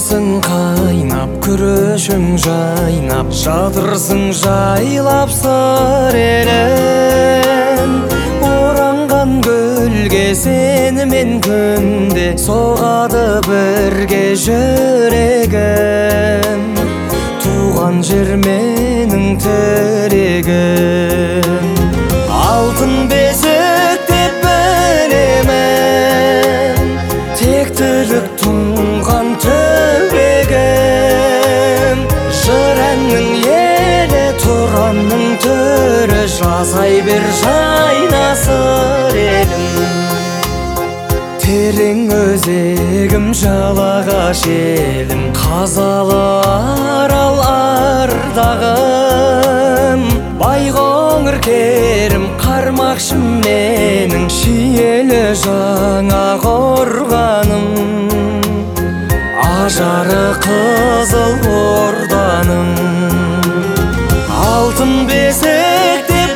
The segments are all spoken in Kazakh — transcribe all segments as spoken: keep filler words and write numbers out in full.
Ісің қайнап, күрішің жайнап, жатырсың жайлап сыр елін. Оранған гүлге сенімен күнде соғады бірге жүрегім. Туған жер менің тірегім. Алтын бесік деп білемін, тектілік тұнған түбегім. Жыр әннің елі, тұранның түрі, жасай бер жайнасыр елім. Терең өзегім, жалағаш елім, қазалы арал ардағым. Байқоңыр керім, қармақшым менің, шиелі жаңа қорғаным. Ажары қызыл орданың. Алтын бесік деп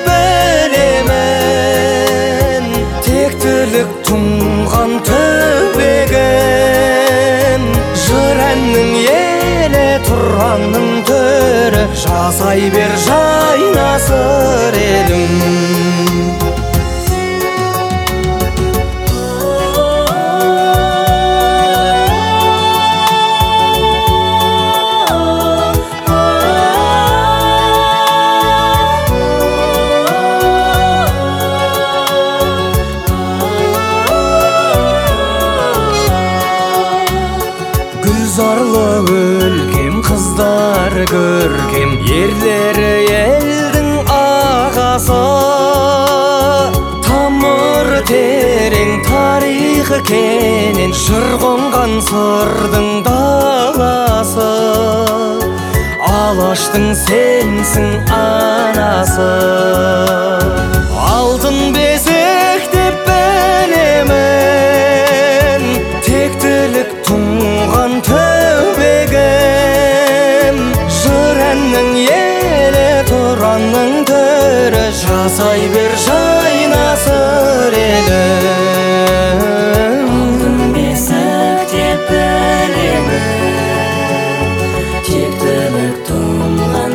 білемін, тектілік тұнған түбегім. Жыр әннің елі, тұранның түрі, жасай бер жайнасыр елім. Гүлзарлы өлкем, қыздар көркем, ерлері елдің ағасы. Тамыр терең, тарихы кенен, жыр қонған сырдың даласы. Алаштың сенсің анасы. Алтын бесік деп білемін, тектілік тұнған түбегім. Жыр әннің елі, тұранның түрі, жасай бер жайнасыр елім. Алтын бесік деп білемін, тектілік тұнған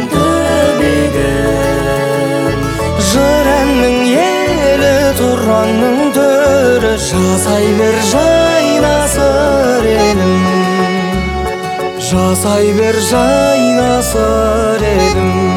түбегім. Жыр әннің елі, тұранның түрі, жасай бер жайнасыр елім. Жасай бер жайнасыр елім.